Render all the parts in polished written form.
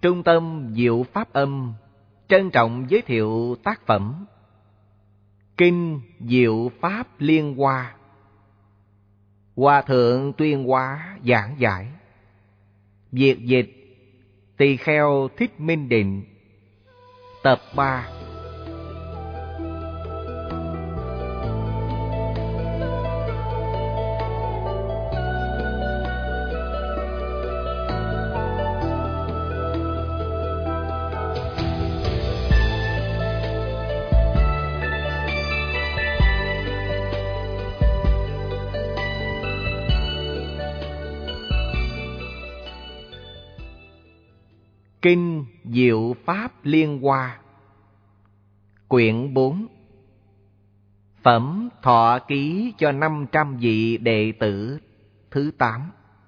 Trung tâm Diệu Pháp Âm trân trọng giới thiệu tác phẩm Kinh Diệu Pháp Liên Hoa. Hòa Thượng Tuyên Hóa giảng giải. Việt dịch Tỳ Kheo Thích Minh Định. Tập 3. Kinh Diệu Pháp Liên Hoa. Quyển 4. Phẩm Thọ Ký cho 500 vị đệ tử thứ 8.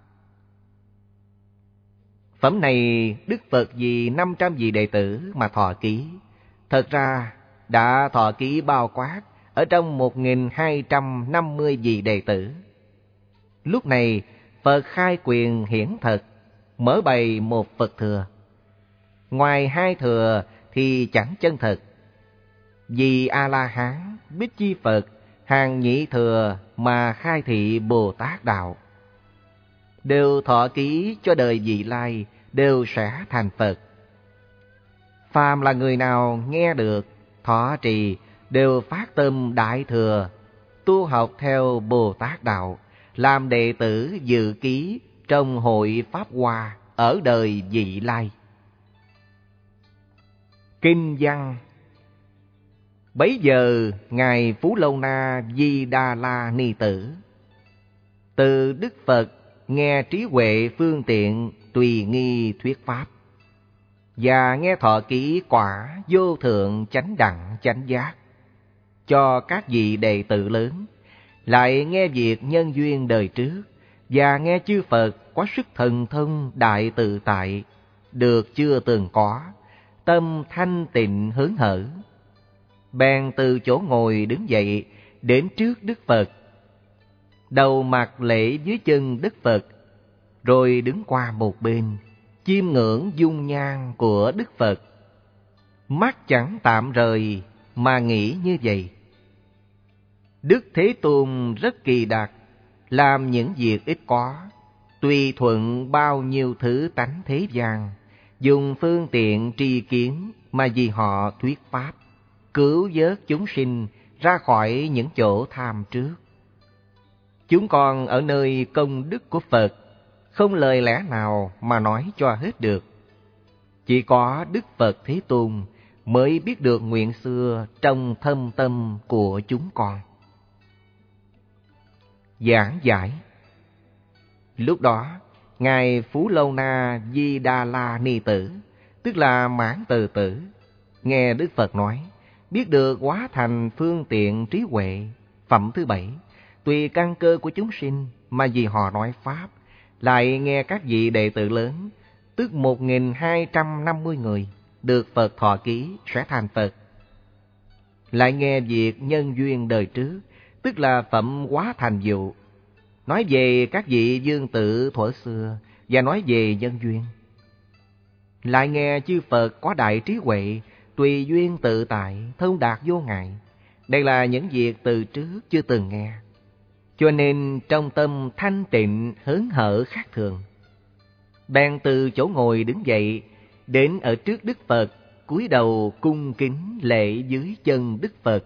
Phẩm này Đức Phật vì 500 vị đệ tử mà thọ ký. Thật ra đã thọ ký bao quát ở trong 1250 vị đệ tử. Lúc này Phật khai quyền hiển thật, mở bày một Phật thừa. Ngoài hai thừa thì chẳng chân thật. Vì A-la-hán, Bích Chi Phật, hàng nhị thừa mà khai thị Bồ Tát Đạo. Đều thọ ký cho đời vị lai, đều sẽ thành Phật. Phàm là người nào nghe được, thọ trì, đều phát tâm đại thừa, tu học theo Bồ Tát Đạo, làm đệ tử dự ký trong hội Pháp Hoa ở đời vị lai. Kinh văn. Bấy giờ Ngài Phú Lâu Na Di Đà La Ni Tử từ Đức Phật nghe trí huệ phương tiện tùy nghi thuyết pháp, và nghe thọ ký quả vô thượng chánh đẳng chánh giác cho các vị đệ tử lớn, lại nghe việc nhân duyên đời trước, và nghe chư Phật có sức thần thông đại tự tại được chưa từng có, tâm thanh tịnh hớn hở. Bèn từ chỗ ngồi đứng dậy đến trước Đức Phật, đầu mặt lễ dưới chân Đức Phật, rồi đứng qua một bên, chiêm ngưỡng dung nhan của Đức Phật. Mắt chẳng tạm rời mà nghĩ như vậy: Đức Thế Tôn rất kỳ đặc, làm những việc ít có, tùy thuận bao nhiêu thứ tánh thế gian, dùng phương tiện tri kiến mà vì họ thuyết pháp, cứu vớt chúng sinh ra khỏi những chỗ tham trước. Chúng con ở nơi công đức của Phật, không lời lẽ nào mà nói cho hết được. Chỉ có Đức Phật Thế Tôn mới biết được nguyện xưa trong thâm tâm của chúng con. Giảng giải. Lúc đó Ngài Phú Lâu Na Di Đà La Ni Tử, tức là Mãn Từ Tử, nghe Đức Phật nói, biết được hóa thành phương tiện trí huệ, phẩm thứ 7, tùy căn cơ của chúng sinh mà vì họ nói pháp, lại nghe các vị đệ tử lớn, tức 1250 người, được Phật thọ ký sẽ thành Phật. Lại nghe việc nhân duyên đời trước, tức là phẩm hóa thành dụ, nói về các vị vương tử thuở xưa và nói về nhân duyên. Lại nghe chư Phật có đại trí huệ, tùy duyên tự tại, thông đạt vô ngại. Đây là những việc từ trước chưa từng nghe, cho nên trong tâm thanh tịnh hớn hở khác thường. Bèn từ chỗ ngồi đứng dậy, đến ở trước Đức Phật, cúi đầu cung kính lễ dưới chân Đức Phật.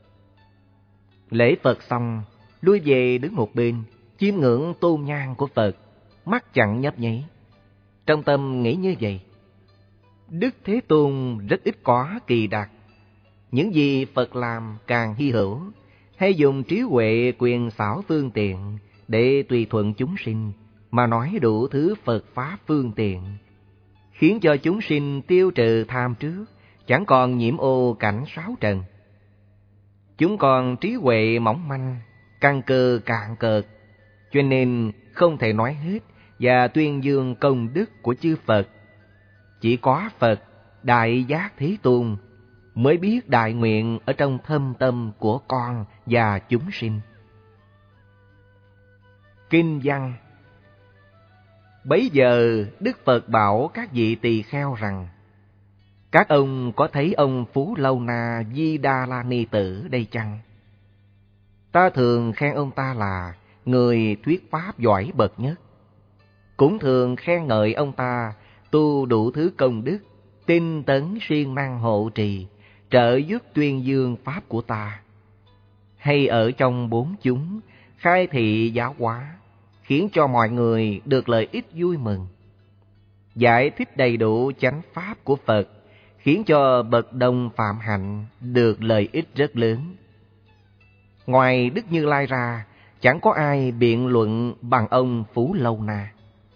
Lễ Phật xong, lui về đứng một bên, chiêm ngưỡng tôn nhan của Phật, mắt chẳng nhấp nháy. Trong tâm nghĩ như vậy: Đức Thế Tôn rất ít có kỳ đặc, những gì Phật làm càng hy hữu, hay dùng trí huệ quyền xảo phương tiện để tùy thuận chúng sinh mà nói đủ thứ Phật pháp phương tiện, khiến cho chúng sinh tiêu trừ tham trước, chẳng còn nhiễm ô cảnh sáu trần. Chúng còn trí huệ mỏng manh, căn cơ cạn cợt, cho nên không thể nói hết và tuyên dương công đức của chư Phật. Chỉ có Phật Đại Giác Thế Tôn mới biết đại nguyện ở trong thâm tâm của con và chúng sinh. Kinh văn. Bấy giờ Đức Phật bảo các vị tỳ kheo rằng: các ông có thấy ông Phú Lâu Na Di Đà La Ni Tử đây chăng? Ta thường khen ông ta là người thuyết pháp giỏi bậc nhất. Cũng thường khen ngợi ông ta tu đủ thứ công đức, tinh tấn siêng năng hộ trì, trợ giúp tuyên dương pháp của ta. Hay ở trong bốn chúng, khai thị giáo hóa, khiến cho mọi người được lợi ích vui mừng. Giải thích đầy đủ chánh pháp của Phật, khiến cho bậc đồng phạm hạnh được lợi ích rất lớn. Ngoài Đức Như Lai ra, chẳng có ai biện luận bằng ông Phú Lâu Na.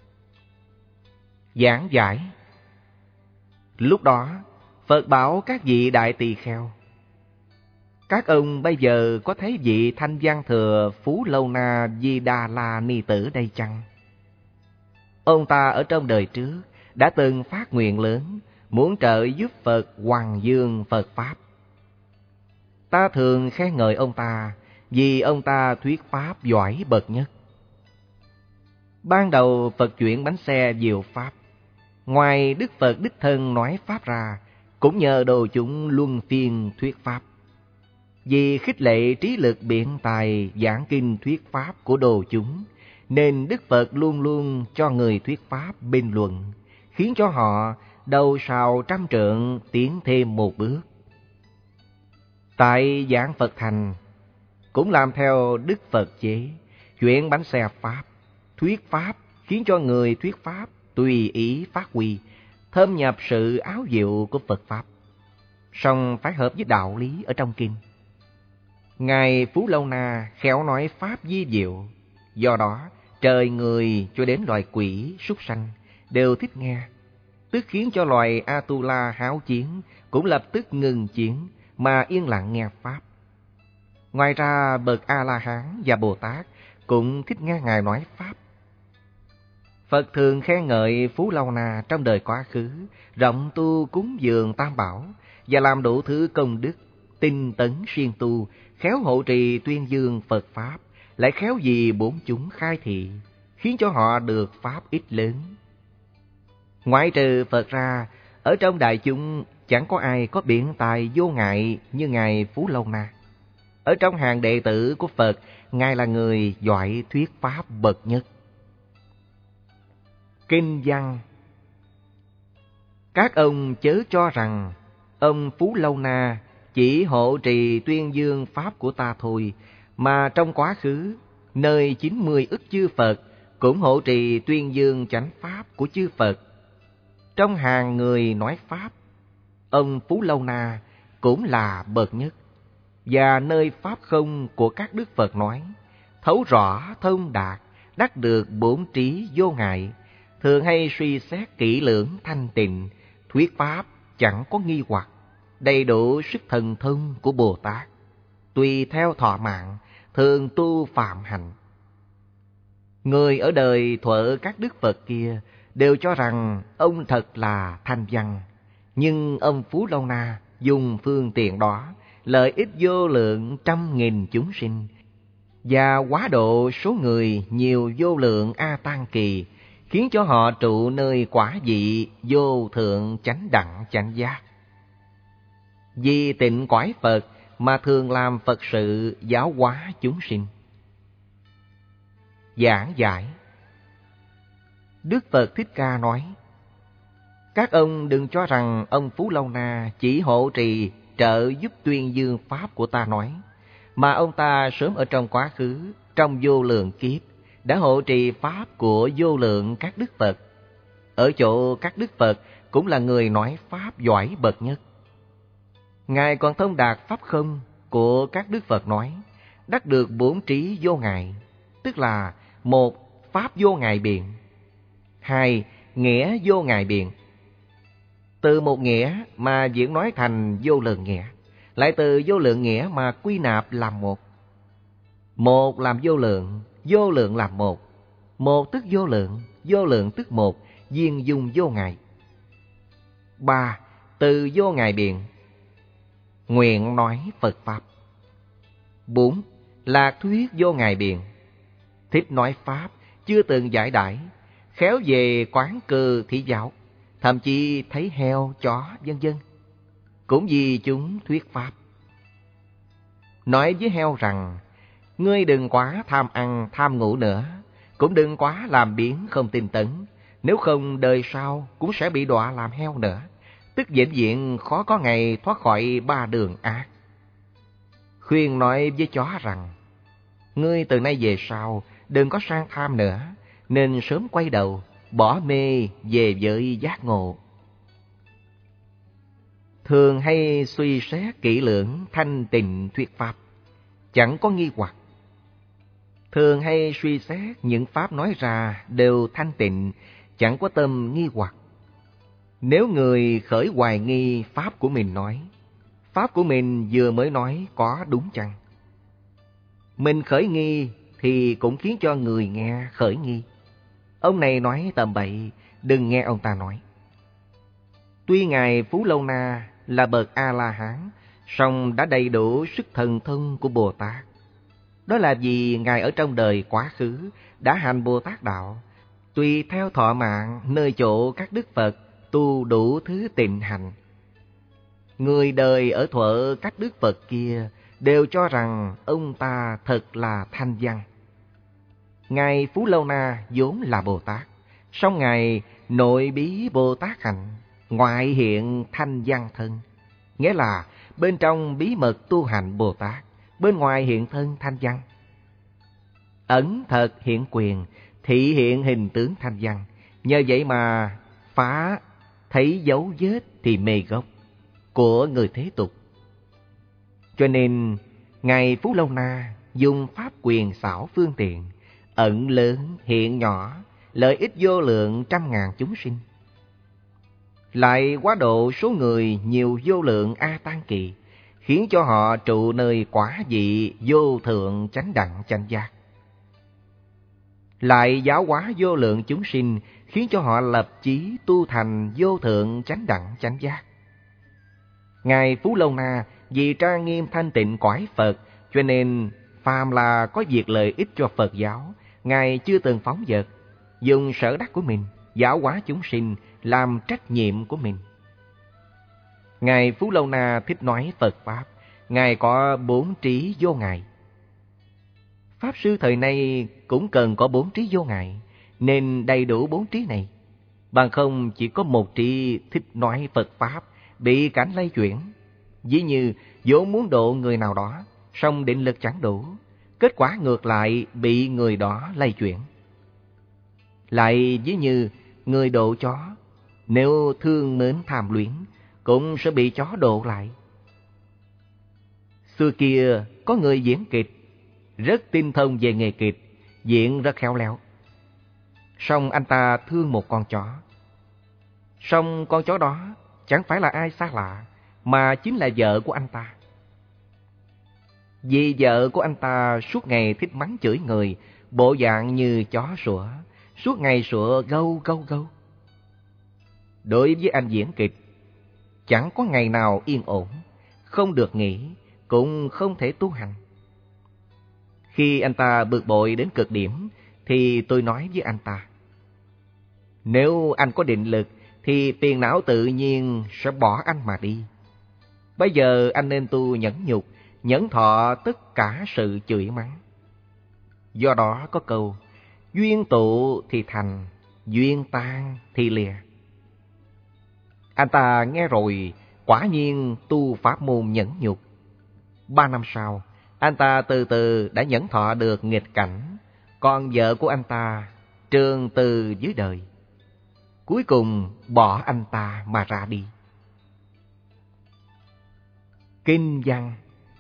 Giảng giải. Lúc đó, Phật bảo các vị đại tỳ kheo: các ông bây giờ có thấy vị thanh văn thừa Phú Lâu Na Di Đà La Ni Tử đây chăng? Ông ta ở trong đời trước đã từng phát nguyện lớn, muốn trợ giúp Phật hoằng dương Phật Pháp. Ta thường khen ngợi ông ta vì ông ta thuyết pháp giỏi bậc nhất. Ban đầu Phật chuyển bánh xe diệu pháp, ngoài Đức Phật đích thân nói pháp ra, cũng nhờ đồ chúng luân phiên thuyết pháp. Vì khích lệ trí lực biện tài giảng kinh thuyết pháp của đồ chúng, nên Đức Phật luôn luôn cho người thuyết pháp bình luận, khiến cho họ đầu sào trăm trượng tiến thêm một bước. Tại giảng Phật thành, cũng làm theo Đức Phật chế, chuyển bánh xe pháp, thuyết pháp, khiến cho người thuyết pháp tùy ý phát huy, thâm nhập sự áo diệu của Phật Pháp, song phải hợp với đạo lý ở trong kinh. Ngài Phú Lâu Na khéo nói pháp vi diệu, do đó trời người cho đến loài quỷ, súc sanh đều thích nghe, tức khiến cho loài Atula háo chiến cũng lập tức ngừng chiến mà yên lặng nghe pháp. Ngoài ra bậc A-la-hán và Bồ Tát cũng thích nghe Ngài nói pháp. Phật thường khen ngợi Phú Lâu Na trong đời quá khứ, rộng tu cúng dường tam bảo và làm đủ thứ công đức, tinh tấn siêng tu, khéo hộ trì tuyên dương Phật Pháp, lại khéo vì bốn chúng khai thị, khiến cho họ được pháp ích lớn. Ngoại trừ Phật ra, ở trong đại chúng chẳng có ai có biện tài vô ngại như Ngài Phú Lâu Na. Ở trong hàng đệ tử của Phật, Ngài là người giỏi thuyết pháp bậc nhất. Kinh văn. Các ông chớ cho rằng ông Phú Lâu Na chỉ hộ trì tuyên dương pháp của ta thôi, mà trong quá khứ, nơi 90 ức chư Phật cũng hộ trì tuyên dương chánh pháp của chư Phật. Trong hàng người nói pháp, ông Phú Lâu Na cũng là bậc nhất. Và nơi pháp không của các đức Phật nói, thấu rõ thông đạt, đắc được bổn trí vô ngại, thường hay suy xét kỹ lưỡng thanh tịnh, thuyết pháp chẳng có nghi hoặc, đầy đủ sức thần thông của Bồ Tát, tùy theo thọ mạng, thường tu phạm hạnh. Người ở đời thuở các đức Phật kia đều cho rằng ông thật là thanh văn, nhưng ông Phú Lâu Na dùng phương tiện đó lợi ích vô lượng trăm nghìn chúng sinh, và quá độ số người nhiều vô lượng A Tăng Kỳ, khiến cho họ trụ nơi quả vị vô thượng chánh đẳng chánh giác. Vì tịnh quải Phật mà thường làm Phật sự giáo hóa chúng sinh. Giảng giải. Đức Phật Thích Ca nói: các ông đừng cho rằng ông Phú Lâu Na chỉ hộ trì trợ giúp tuyên dương pháp của ta nói, mà ông ta sớm ở trong quá khứ, trong vô lượng kiếp, đã hộ trì pháp của vô lượng các đức Phật. Ở chỗ các đức Phật cũng là người nói pháp giỏi bậc nhất. Ngài còn thông đạt pháp không của các đức Phật nói, đắc được bổn trí vô ngại, tức là một, pháp vô ngại biện; hai, nghĩa vô ngại biện. Từ một nghĩa mà diễn nói thành vô lượng nghĩa, lại từ vô lượng nghĩa mà quy nạp làm một. Một làm vô lượng làm một. Một tức vô lượng tức một, viên dung vô ngại. Ba, từ vô ngại biện, nguyện nói Phật Pháp. Bốn, lạc thuyết vô ngại biện, thích nói Pháp, chưa từng giải đãi, khéo về quán cư thị giáo, thậm chí thấy heo, chó, vân vân, cũng vì chúng thuyết pháp. Nói với heo rằng, ngươi đừng quá tham ăn, tham ngủ nữa, cũng đừng quá làm biếng không tinh tấn, nếu không đời sau cũng sẽ bị đọa làm heo nữa, tức vĩnh viễn khó có ngày thoát khỏi ba đường ác. Khuyên nói với chó rằng, ngươi từ nay về sau đừng có sang tham nữa, nên sớm quay đầu, bỏ mê về với giác ngộ. Thường hay suy xét kỹ lưỡng thanh tịnh thuyết pháp, chẳng có nghi hoặc. Thường hay suy xét những pháp nói ra đều thanh tịnh, chẳng có tâm nghi hoặc. Nếu người khởi hoài nghi pháp của mình nói, pháp của mình vừa mới nói có đúng chăng? Mình khởi nghi thì cũng khiến cho người nghe khởi nghi. Ông này nói tầm bậy, đừng nghe ông ta nói. Tuy Ngài Phú Lâu Na là bậc A-la-hán, song đã đầy đủ sức thần thông của Bồ Tát. Đó là vì Ngài ở trong đời quá khứ đã hành Bồ Tát Đạo, tùy theo thọ mạng nơi chỗ các Đức Phật tu đủ thứ tịnh hành. Người đời ở thuở các Đức Phật kia đều cho rằng ông ta thật là thanh văn. Ngài Phú Lâu Na vốn là Bồ Tát, song Ngài nội bí Bồ Tát hạnh, ngoại hiện thanh văn thân, nghĩa là bên trong bí mật tu hành Bồ Tát, bên ngoài hiện thân thanh văn. Ẩn thật hiện quyền, thị hiện hình tướng thanh văn, nhờ vậy mà phá thấy dấu vết thì mê gốc của người thế tục. Cho nên Ngài Phú Lâu Na dùng pháp quyền xảo phương tiện, ẩn lớn hiện nhỏ, lợi ích vô lượng trăm ngàn chúng sinh. Lại quá độ số người nhiều vô lượng A Tăng Kỳ, khiến cho họ trụ nơi quả vị vô thượng chánh đẳng chánh giác. Lại giáo hóa vô lượng chúng sinh, khiến cho họ lập chí tu thành vô thượng chánh đẳng chánh giác. Ngài Phú Lâu Na vì trang nghiêm thanh tịnh cõi Phật, cho nên phàm là có việc lợi ích cho Phật giáo, Ngài chưa từng phóng dật, dùng sở đắc của mình giáo hóa chúng sinh làm trách nhiệm của mình. Ngài Phú Lâu Na thích nói Phật Pháp, Ngài có 4 trí vô ngại. Pháp sư thời nay cũng cần có 4 trí vô ngại, nên đầy đủ 4 trí này. Bằng không chỉ có một trí thích nói Phật Pháp, bị cảnh lay chuyển. Ví như vốn muốn độ người nào đó, song định lực chẳng đủ, kết quả ngược lại bị người đó lay chuyển. Lại ví như người độ chó, nếu thương mến tham luyến, cũng sẽ bị chó độ lại. Xưa kia có người diễn kịch, rất tinh thông về nghề kịch, diễn rất khéo léo. Song anh ta thương một con chó. Song con chó đó chẳng phải là ai xa lạ, mà chính là vợ của anh ta. Vì vợ của anh ta suốt ngày thích mắng chửi người, bộ dạng như chó sủa, suốt ngày sủa gâu gâu gâu. Đối với anh diễn kịch, chẳng có ngày nào yên ổn, không được nghỉ, cũng không thể tu hành. Khi anh ta bực bội đến cực điểm, thì tôi nói với anh ta, nếu anh có định lực, thì phiền não tự nhiên sẽ bỏ anh mà đi. Bây giờ anh nên tu nhẫn nhục, nhẫn thọ tất cả sự chửi mắng. Do đó có câu, duyên tụ thì thành, duyên tan thì lìa. Anh ta nghe rồi, quả nhiên tu pháp môn nhẫn nhục. 3 năm sau, anh ta từ từ đã nhẫn thọ được nghịch cảnh, còn vợ của anh ta trường từ dưới đời. Cuối cùng bỏ anh ta mà ra đi. Kinh văn.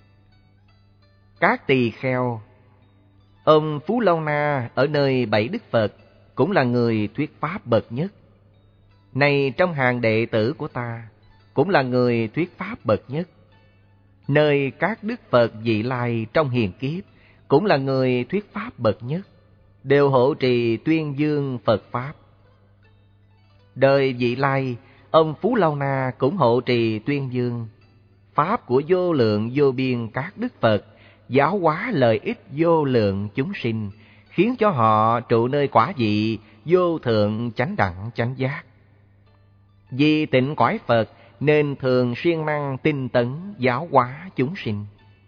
Các tỳ kheo. Ông Phú Lâu Na ở nơi 7 Đức Phật cũng là người thuyết pháp bậc nhất. Này trong hàng đệ tử của ta, cũng là người thuyết pháp bậc nhất. Nơi các Đức Phật vị lai trong hiền kiếp, cũng là người thuyết pháp bậc nhất, đều hộ trì tuyên dương Phật Pháp. Đời vị lai, ông Phú Lâu Na cũng hộ trì tuyên dương Pháp của vô lượng vô biên các Đức Phật, giáo hóa lợi ích vô lượng chúng sinh, khiến cho họ trụ nơi quả vị vô thượng chánh đẳng chánh giác. Vì tịnh cõi Phật nên thường siêng năng tinh tấn giáo hóa chúng sinh.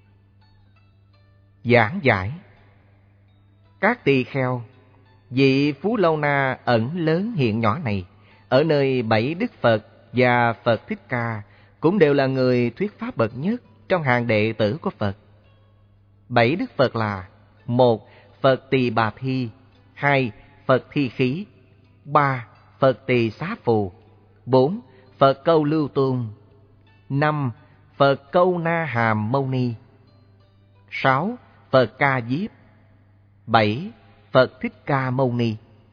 Giảng giải. Các tỳ kheo, vị Phú Lâu Na ẩn lớn hiện nhỏ này, ở nơi 7 Đức Phật và Phật Thích Ca cũng đều là người thuyết pháp bậc nhất trong hàng đệ tử của Phật. 7 Đức Phật là: 1. Phật Tỳ Bà Thi, 2. Phật Thi Khí, 3. Phật Tỳ Xá Phù, 4. Phật Câu Lưu Tôn, 5. Phật Câu Na Hàm Mâu Ni, 6. Phật Ca Diếp, 7. Phật Thích Ca Mâu Ni.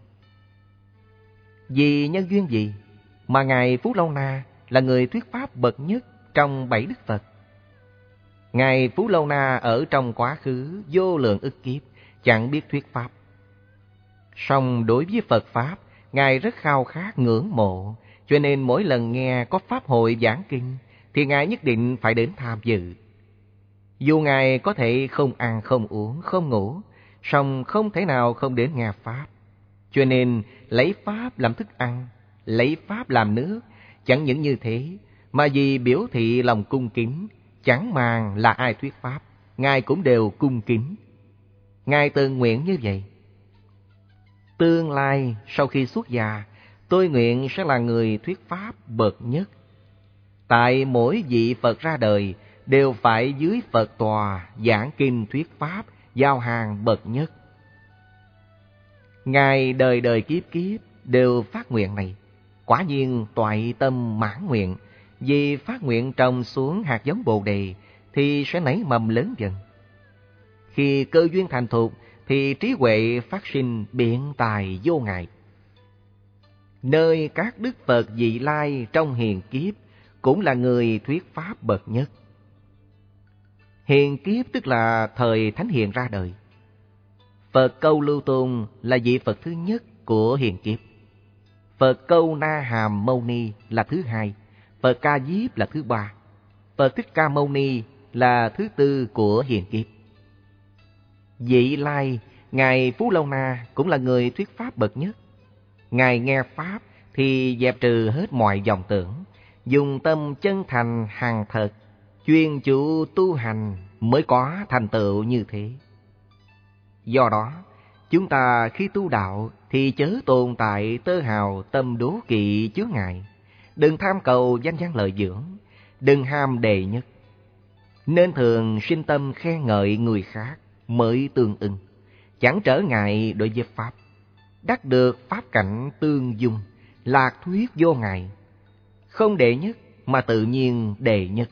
Vì nhân duyên gì mà Ngài Phú Lâu Na là người thuyết pháp bậc nhất trong 7 Đức Phật? Ngài Phú Lâu Na ở trong quá khứ vô lượng ức kiếp chẳng biết thuyết pháp. Song đối với Phật Pháp, Ngài rất khao khát ngưỡng mộ, cho nên mỗi lần nghe có Pháp hội giảng kinh thì Ngài nhất định phải đến tham dự. Dù Ngài có thể không ăn, không uống, không ngủ, song không thể nào không đến nghe Pháp. Cho nên lấy Pháp làm thức ăn, lấy Pháp làm nước. Chẳng những như thế, mà vì biểu thị lòng cung kính, chẳng màng là ai thuyết Pháp, Ngài cũng đều cung kính. Ngài tự nguyện như vậy. Tương lai sau khi xuất gia, tôi nguyện sẽ là người thuyết Pháp bậc nhất. Tại mỗi vị Phật ra đời đều phải dưới Phật tòa giảng kinh thuyết Pháp, giao hàng bậc nhất. Ngài đời đời kiếp kiếp đều phát nguyện này. Quả nhiên toại tâm mãn nguyện, vì phát nguyện trồng xuống hạt giống Bồ Đề thì sẽ nảy mầm lớn dần. Khi cơ duyên thành thục thì trí huệ phát sinh biện tài vô ngại. Nơi các Đức Phật vị lai trong hiền kiếp cũng là người thuyết Pháp bậc nhất. Hiền kiếp tức là thời Thánh Hiền ra đời. Phật Câu Lưu Tôn là vị Phật thứ nhất của hiền kiếp. Phật Câu Na Hàm Mâu Ni là thứ hai. Phật Ca Diếp là thứ ba. Phật Thích Ca Mâu Ni là thứ tư của hiền kiếp. Vị lai, Ngài Phú Lâu Na cũng là người thuyết Pháp bậc nhất. Ngài nghe Pháp thì dẹp trừ hết mọi vọng tưởng, dùng tâm chân thành hằng thật, chuyên chủ tu hành mới có thành tựu như thế. Do đó, chúng ta khi tu đạo thì chớ tồn tại tơ hào tâm đố kỵ chướng ngại. Đừng tham cầu danh văn lợi dưỡng, đừng ham đệ nhất. Nên thường sinh tâm khen ngợi người khác mới tương ưng, chẳng trở ngại đối với Pháp. Đắc được Pháp cảnh tương dung, lạc thuyết vô ngại. Không đệ nhất mà tự nhiên đệ nhất.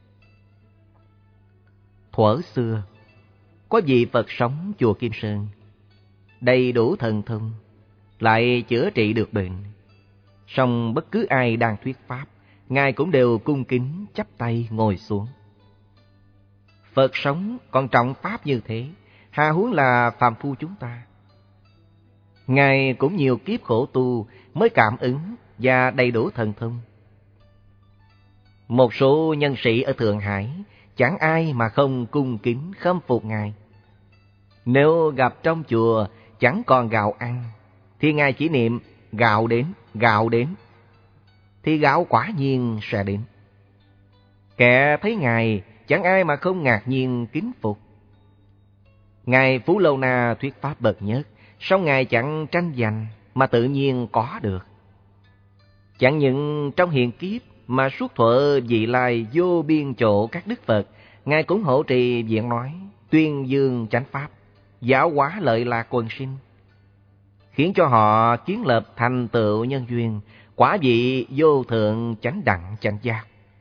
Thuở xưa, có vị Phật sống chùa Kim Sơn, đầy đủ thần thông, lại chữa trị được bệnh. Song bất cứ ai đang thuyết Pháp, Ngài cũng đều cung kính chắp tay ngồi xuống. Phật sống còn trọng Pháp như thế, hà huống là phàm phu chúng ta. Ngài cũng nhiều kiếp khổ tu mới cảm ứng và đầy đủ thần thông. Một số nhân sĩ ở Thượng Hải chẳng ai mà không cung kính khâm phục Ngài. Nếu gặp trong chùa chẳng còn gạo ăn, thì Ngài chỉ niệm gạo đến, thì gạo quả nhiên sẽ đến. Kẻ thấy Ngài chẳng ai mà không ngạc nhiên kính phục. Ngài Phú Lâu Na thuyết Pháp bậc nhất, song Ngài chẳng tranh giành mà tự nhiên có được. Chẳng những trong hiện kiếp mà suốt thuở vị lai vô biên chỗ các Đức Phật, Ngài cũng hộ trì viện nói, tuyên dương chánh Pháp, giáo hóa lợi lạc quần sinh, khiến cho họ kiến lập thành tựu nhân duyên, quả vị vô thượng chánh đẳng chánh giác.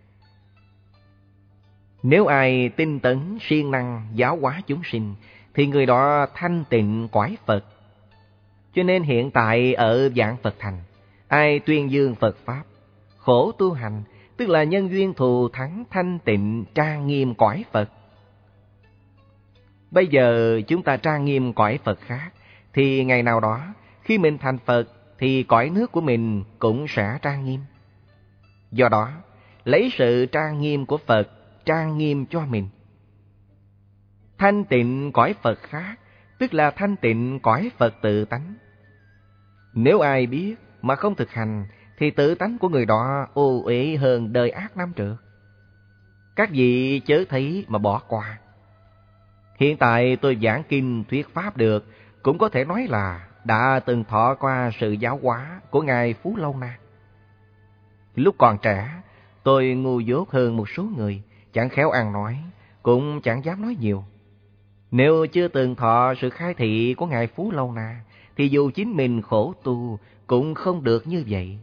Nếu ai tinh tấn siêng năng giáo hóa chúng sinh, thì người đó thanh tịnh cõi Phật. Cho nên hiện tại ở Vạn Phật Thành, ai tuyên dương Phật Pháp, khổ tu hành, tức là nhân duyên thù thắng thanh tịnh trang nghiêm cõi Phật. Bây giờ chúng ta trang nghiêm cõi Phật khác, thì ngày nào đó khi mình thành Phật thì cõi nước của mình cũng sẽ trang nghiêm. Do đó, lấy sự trang nghiêm của Phật trang nghiêm cho mình. Thanh tịnh cõi Phật khác, tức là thanh tịnh cõi Phật tự tánh. Nếu ai biết mà không thực hành, thì tự tánh của người đó ô uế hơn đời ác năm trước. Các vị chớ thấy mà bỏ qua. Hiện tại tôi giảng kinh thuyết pháp được, cũng có thể nói là đã từng thọ qua sự giáo hóa của Ngài Phú Lâu Na. Lúc còn trẻ, tôi ngu dốt hơn một số người, chẳng khéo ăn nói, cũng chẳng dám nói nhiều. Nếu chưa từng thọ sự khai thị của Ngài Phú Lâu Na, thì dù chính mình khổ tu cũng không được như vậy.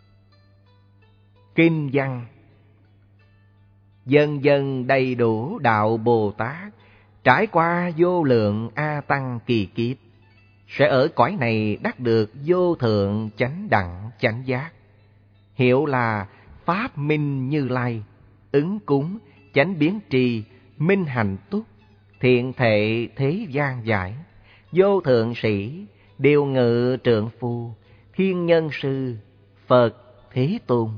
Kinh văn: dần dần đầy đủ đạo Bồ Tát, trải qua vô lượng A Tăng kỳ kiếp, sẽ ở cõi này đắc được vô thượng chánh đẳng chánh giác. Hiệu là Pháp Minh Như Lai, ứng cúng, chánh biến trì, minh hành túc, thiện thệ thế gian giải, vô thượng sĩ, điều ngự trượng phu, thiên nhân sư, Phật Thế Tôn.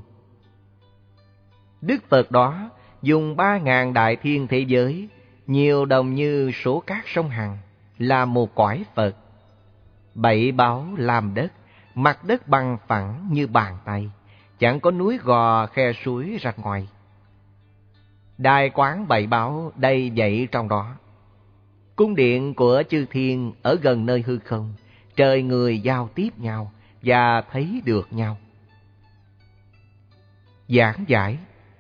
Đức Phật đó dùng 3.000 đại thiên thế giới, nhiều đồng như số cát sông Hằng, là một cõi Phật. 7 báu làm đất, mặt đất bằng phẳng như bàn tay, chẳng có núi gò khe suối rạch ngoài. Đài quán 7 báu đầy dậy trong đó. Cung điện của chư thiên ở gần nơi hư không, trời người giao tiếp nhau và thấy được nhau. Giảng giải: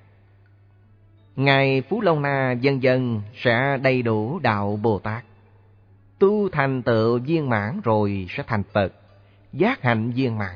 Ngài Phú Lâu Na dần dần sẽ đầy đủ đạo Bồ Tát. Tu thành tựu viên mãn rồi sẽ thành Phật, giác hạnh viên mãn.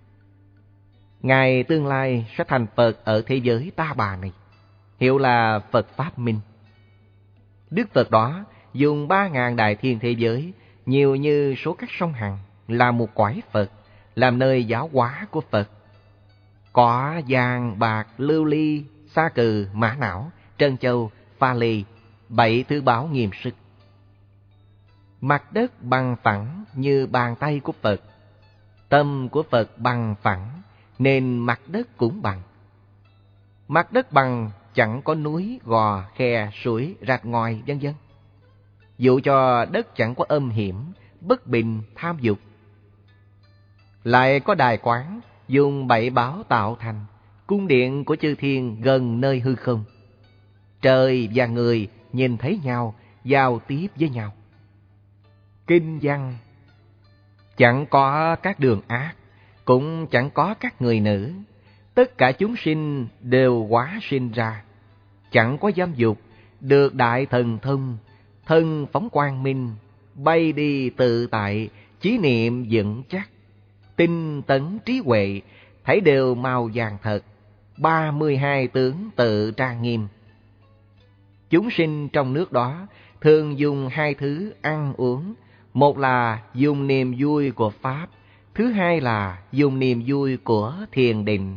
Ngài tương lai sẽ thành Phật ở thế giới Ta Bà này, hiệu là Phật Pháp Minh. Đức Phật đó dùng 3.000 đại thiên thế giới, nhiều như số các sông Hằng, là một cõi Phật, làm nơi giáo hóa của Phật. Có vàng, bạc, lưu ly, sa cừ, mã não, trân châu, pha lê, 7 thứ báu nghiêm sức. Mặt đất bằng phẳng như bàn tay của Phật. Tâm của Phật bằng phẳng, nên mặt đất cũng bằng. Mặt đất bằng chẳng có núi, gò, khe, suối, rạch ngòi, vân vân. Dụ cho đất chẳng có âm hiểm, bất bình, tham dục. Lại có đài quán, dùng 7 báu tạo thành, cung điện của chư thiên gần nơi hư không. Trời và người nhìn thấy nhau, giao tiếp với nhau. Kinh văn: chẳng có các đường ác, cũng chẳng có các người nữ. Tất cả chúng sinh đều hóa sinh ra. Chẳng có dâm dục, được đại thần thông, thân phóng quang minh, bay đi tự tại, chí niệm vững chắc. Tinh tấn trí huệ, thấy đều màu vàng thật, 32 tướng tự trang nghiêm. Chúng sinh trong nước đó thường dùng 2 thứ ăn uống. Một là dùng niềm vui của Pháp, thứ hai là dùng niềm vui của thiền định.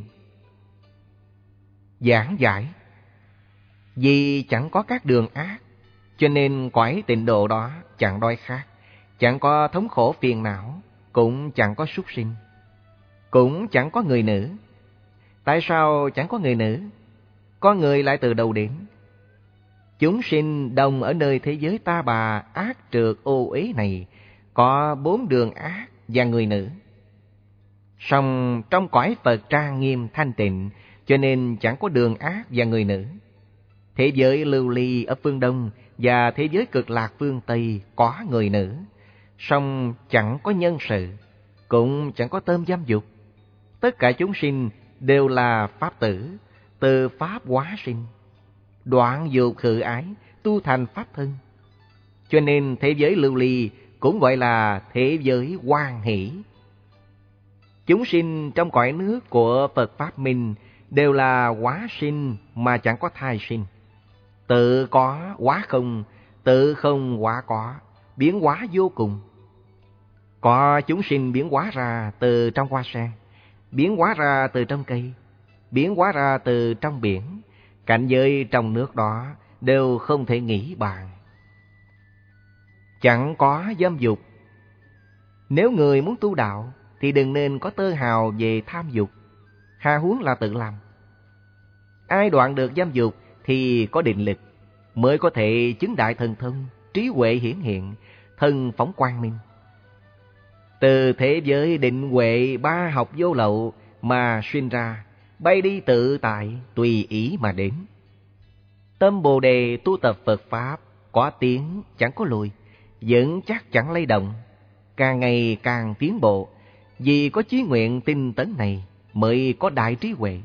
Giảng giải: vì chẳng có các đường ác, cho nên cõi tịnh độ đó chẳng đói khát, chẳng có thống khổ phiền não, cũng chẳng có súc sinh, cũng chẳng có người nữ. Tại sao chẳng có người nữ? Có người lại từ đâu đến? Chúng sinh đồng ở nơi thế giới Ta Bà ác trượt ô uế này, có 4 đường ác và người nữ. Song trong cõi Phật trang nghiêm thanh tịnh, cho nên chẳng có đường ác và người nữ. Thế giới lưu ly ở phương Đông và thế giới cực lạc phương Tây có người nữ, song chẳng có nhân sự, cũng chẳng có tôm dâm dục. Tất cả chúng sinh đều là Pháp tử, từ Pháp hóa sinh, đoạn dục khử ái, tu thành Pháp thân. Cho nên thế giới lưu ly cũng gọi là thế giới hoan hỷ. Chúng sinh trong cõi nước của Phật Pháp Minh đều là hóa sinh mà chẳng có thai sinh. Tự có hóa không, tự không hóa có, biến hóa vô cùng. Có chúng sinh biến hóa ra từ trong hoa sen, biến hóa ra từ trong cây, biến hóa ra từ trong biển. Cảnh giới trong nước đó đều không thể nghĩ bàn. Chẳng có dâm dục. Nếu người muốn tu đạo thì đừng nên có tơ hào về tham dục, hà huống là tự làm. Ai đoạn được dâm dục thì có định lực, mới có thể chứng đại thần thông, trí huệ hiển hiện, thân phóng quang minh. Từ thế giới định huệ ba học vô lậu mà sinh ra, bay đi tự tại, tùy ý mà đến. Tâm Bồ Đề tu tập Phật Pháp, có tiến chẳng có lùi, vững chắc chẳng lay động, càng ngày càng tiến bộ. Vì có chí nguyện tinh tấn này mới có đại trí huệ.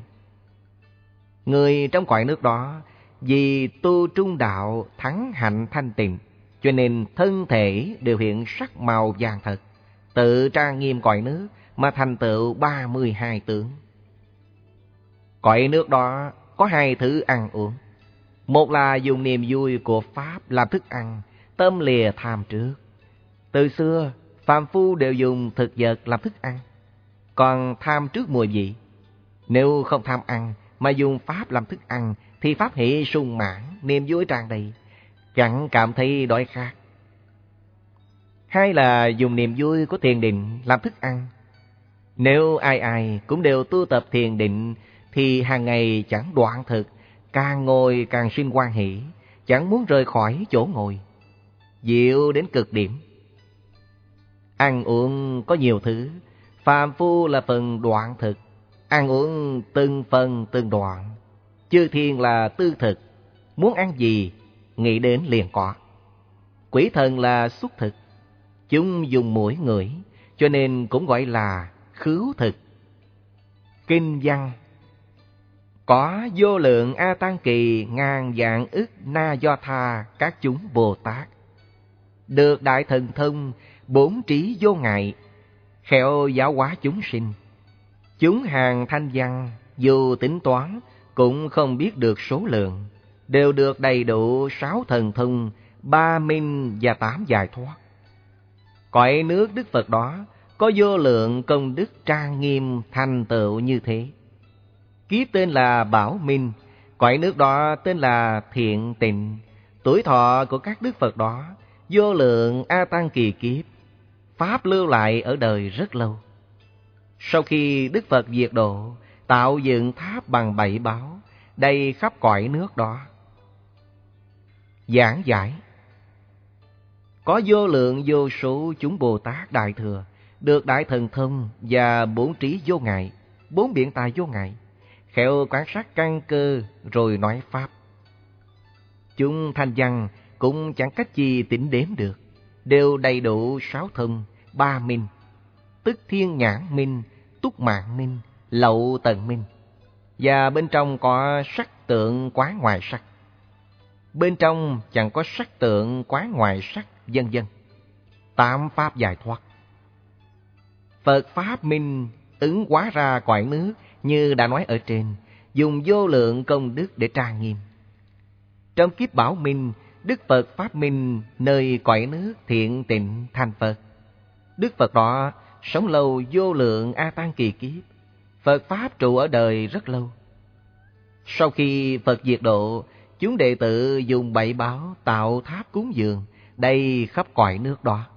Người trong cõi nước đó vì tu trung đạo thắng hạnh thanh tịnh, cho nên thân thể đều hiện sắc màu vàng thật, tự trang nghiêm cõi nước mà thành tựu 32 tướng. Cõi nước đó có hai thứ ăn uống. Một là dùng niềm vui của Pháp làm thức ăn, tâm lìa tham trước. Từ xưa, phàm phu đều dùng thực vật làm thức ăn, còn tham trước mùi vị. Nếu không tham ăn mà dùng Pháp làm thức ăn, thì Pháp hỷ sung mãn, niềm vui tràn đầy, chẳng cảm thấy đói khát. Hai là dùng niềm vui của thiền định làm thức ăn. Nếu ai ai cũng đều tu tập thiền định, thì hàng ngày chẳng đoạn thực, càng ngồi càng sinh hoan hỷ, chẳng muốn rời khỏi chỗ ngồi, diệu đến cực điểm. Ăn uống có nhiều thứ, phàm phu là phần đoạn thực, ăn uống từng phần từng đoạn. Chư thiên là tư thực, muốn ăn gì, nghĩ đến liền có. Quỷ thần là xúc thực, chúng dùng mũi ngửi, cho nên cũng gọi là khứu thực. Kinh văn: có vô lượng A Tăng Kỳ, ngàn vạn ức Na Do Tha các chúng Bồ Tát, được đại thần thông, bốn trí vô ngại, khéo giáo hóa chúng sinh. Chúng hàng thanh văn, dù tính toán cũng không biết được số lượng, đều được đầy đủ 6 thần thông, 3 minh và 8 giải thoát. Cõi nước Đức Phật đó có vô lượng công đức trang nghiêm thành tựu như thế. Kiếp tên là Bảo Minh, cõi nước đó tên là Thiện Tịnh. Tuổi thọ của các Đức Phật đó vô lượng A Tăng Kỳ kiếp, Pháp lưu lại ở đời rất lâu. Sau khi Đức Phật diệt độ, tạo dựng tháp bằng 7 báo, đầy khắp cõi nước đó. Giảng giải: có vô lượng vô số chúng Bồ Tát Đại Thừa, được đại thần thông và 4 trí vô ngại, 4 biện tài vô ngại, khéo quan sát căn cơ rồi nói Pháp. Chúng thanh văn cũng chẳng cách gì tính đếm được, đều đầy đủ 6 thông, 3 minh, tức thiên nhãn minh, túc mạng minh, lậu tận minh. Và bên trong có sắc tượng quán ngoài sắc, bên trong chẳng có sắc tượng quán ngoài sắc, vân vân. 8 pháp giải thoát. Phật Pháp minh ứng hóa ra cõi nước như đã nói ở trên, dùng vô lượng công đức để trang nghiêm. Trong kiếp Bảo Minh, Đức Phật Pháp minh nơi cõi nước Thiện Tịnh thành Phật. Đức Phật đó sống lâu vô lượng A Tăng Kỳ kiếp, Phật Pháp trụ ở đời rất lâu. Sau khi Phật diệt độ, chúng đệ tử dùng 7 báo tạo tháp cúng dường đầy khắp cõi nước đó.